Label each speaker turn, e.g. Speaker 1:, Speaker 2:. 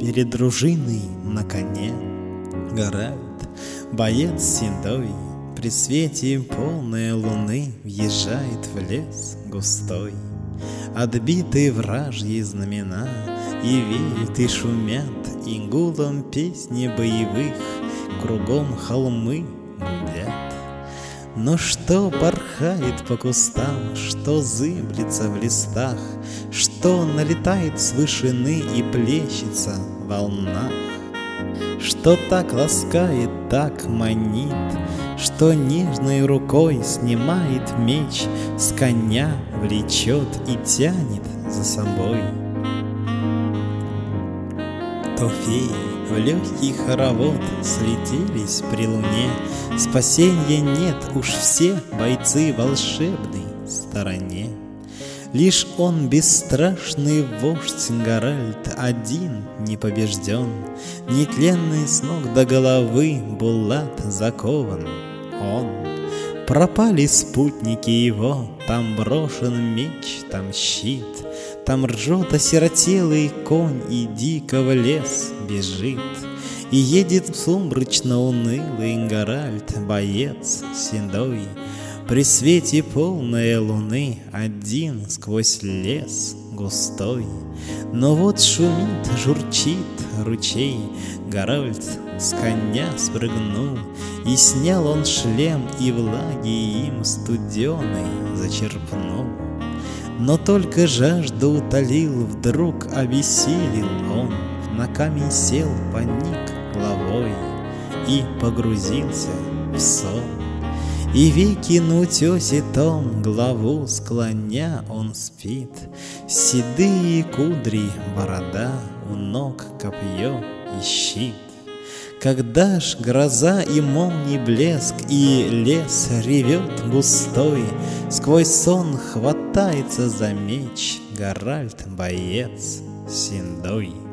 Speaker 1: перед дружиной на коне. Гаральд, боец седой, при свете полной луны въезжает в лес густой. Отбиты вражьи знамена, и веют, и шумят, и гулом песни боевых кругом холмы гудят. Но что порхает по кустам, что зыблется в листах, что налетает с вышины и плещется в волнах, что так ласкает, так манит, что нежной рукой снимает меч, с коня влечет и тянет за собой. То феи в легкий хоровод слетелись при луне, спасенья нет, уж все бойцы волшебной стороне. Лишь он, бесстрашный вождь Гаральд, один не побежден, нетленный с ног до головы булат закован он. Пропали спутники его, там брошен меч, там щит, там ржет осиротелый конь и дико в лес бежит. И едет сумрачно унылый Гаральд, боец седой, при свете полной луны один сквозь лес густой. Но вот шумит, журчит ручей, Гаральд с коня спрыгнул, и снял он шлем, и влаги им студеной зачерпнул. Но только жажду утолил, вдруг обессилел он, на камень сел, поник головой и погрузился в сон. И веки на утесе том, главу склоня, он спит. Седые кудри, борода, у ног копье и щит. Когда ж гроза и молний блеск, и лес ревет густой, сквозь сон хватается за меч Гаральд, боец седой.